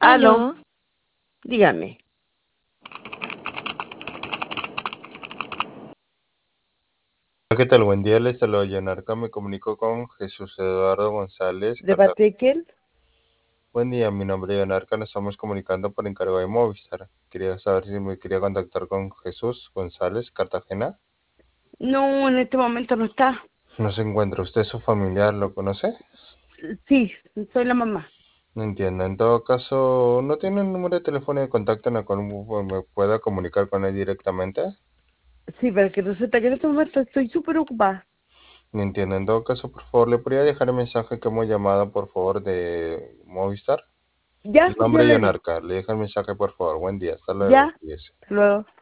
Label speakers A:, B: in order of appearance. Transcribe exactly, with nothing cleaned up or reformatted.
A: Aló,
B: Aló,
A: dígame.
C: ¿Qué tal? Buen día, les saludo Yanarca. Me comunico con Jesús Eduardo González
A: ¿De
C: Cartagena.
A: parte de quién?
C: Buen día, mi nombre es Yanarca. Nos estamos comunicando por encargo de Movistar. Quería saber si me quería contactar con Jesús González Cartagena.
A: No, en este momento no está.
C: No se encuentra. ¿Usted, su familiar, lo conoce?
A: Sí, soy la mamá.
C: No entiendo. En todo caso, ¿no tiene un número de teléfono de contacto en el cual me pueda comunicar con él directamente?
A: Sí, pero que resulta que en este momento estoy súper ocupada.
C: No entiendo. En todo caso, por favor, ¿le podría dejar el mensaje que hemos llamado, por favor, de Movistar?
A: Ya,
C: El
A: ya
C: nombre
A: le
C: es
A: haré.
C: Yanarca. Le deja el mensaje, por favor. Buen día. Hasta luego.
A: Ya,
C: Cuídese.
A: hasta luego.